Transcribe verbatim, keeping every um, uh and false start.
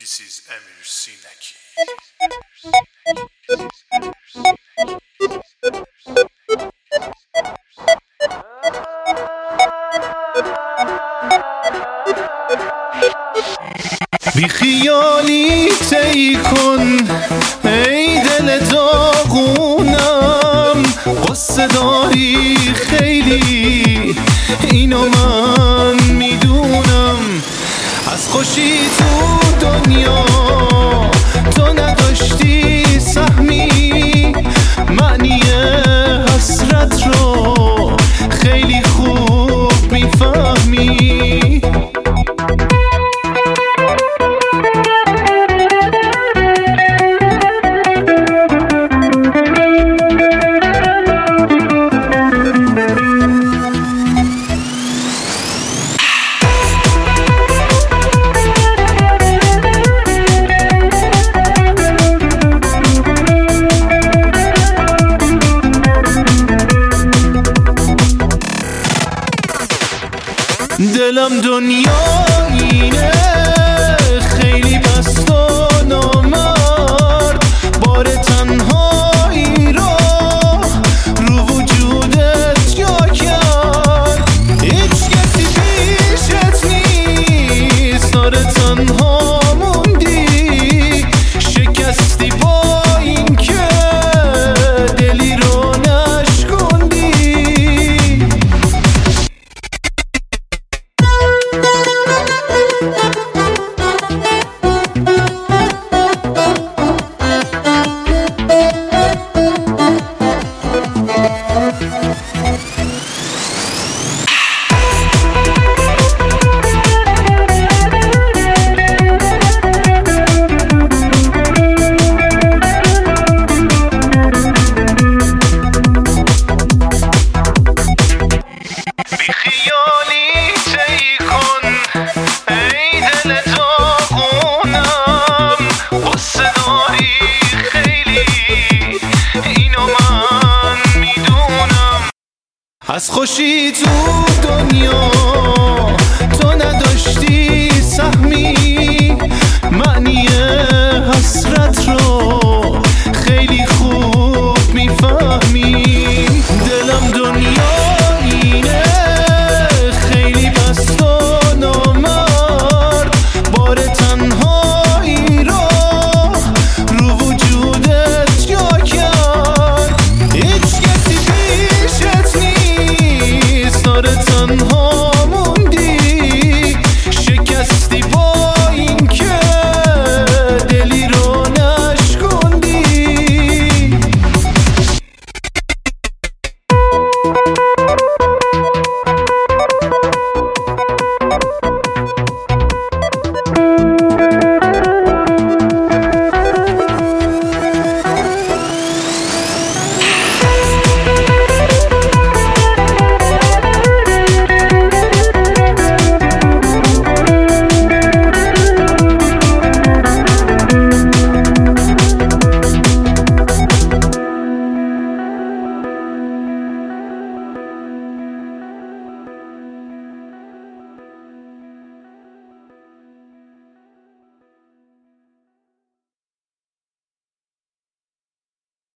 This is Emir Sinaki. بی خیالی تی کن ای دل داغونم، قصه داری خیلی اینو من میدونم. از خوشی تو دنیا تو نداشتی سهمی، معنی حسرت رو خیلی خوب میفهمی. دلم دنیا اینه خیلی پست و نامرد، بار تنهایی رو رو وجودت جا کرد. هیچ کسی پیشت نیست، داره تنها موندی، شکستی با این که دلی رو نشکندی. از خوشی تو دنیا